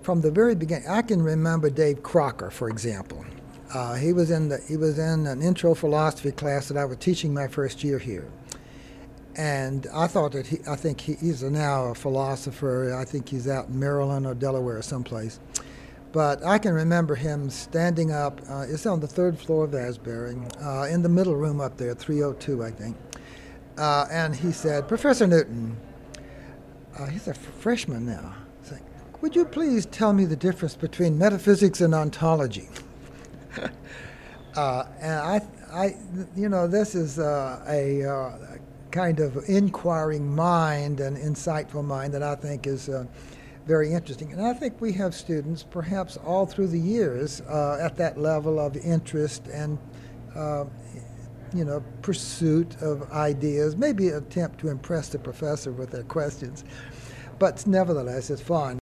from the very beginning, I can remember Dave Crocker, for example. He was in an intro philosophy class that I was teaching my first year here, and I think he's now a philosopher. I think he's out in Maryland or Delaware or someplace. But I can remember him standing up. It's on the third floor of Asbury, in the middle room up there, 302, I think. And he said, "Professor Newton," he's a freshman now. He's like, "Would you please tell me the difference between metaphysics and ontology?" And this is a kind of inquiring mind and insightful mind that I think is very interesting. And I think we have students, perhaps all through the years, at that level of interest and pursuit of ideas, maybe attempt to impress the professor with their questions. But nevertheless, it's fun.